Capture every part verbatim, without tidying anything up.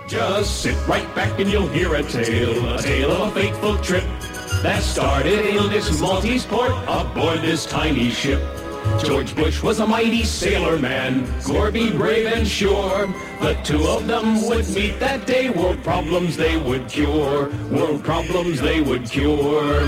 Just sit right back and you'll hear a tale, a tale of a fateful trip that started in this Maltese port aboard this tiny ship. George Bush was a mighty sailor man, Gorby brave and sure. The two of them would meet that day, world problems they would cure, world problems they would cure.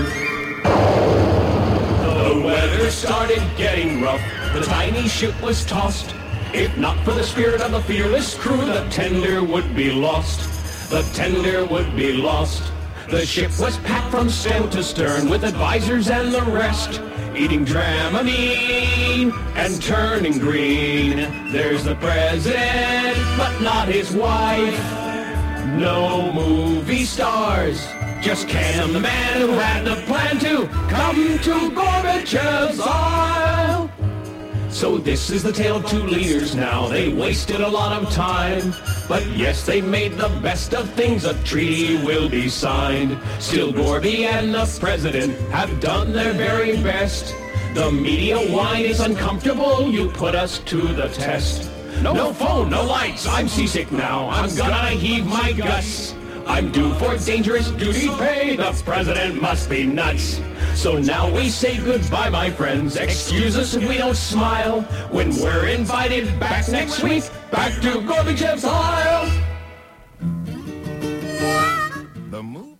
The weather started getting rough, the tiny ship was tossed. If not for the spirit of the fearless crew, the tender would be lost. The tender would be lost. The ship was packed from stem to stern with advisors and the rest, eating Dramamine and turning green. There's the president, but not his wife. No movie stars, just Cam, the man who had the plan to come to Gorbachev's Isle. So this is the tale of two leaders now. They wasted a lot of time, but yes, they made the best of things. A treaty will be signed. Still, Gorby and the president have done their very best. The media whine is uncomfortable. You put us to the test. No, no phone, no lights. I'm seasick now. I'm gonna heave my guts. I'm due for dangerous duty pay. The president must be nuts. So now we say goodbye, my friends. Excuse us if we don't smile when we're invited back next week, back to Gorbachev's Isle. The moon.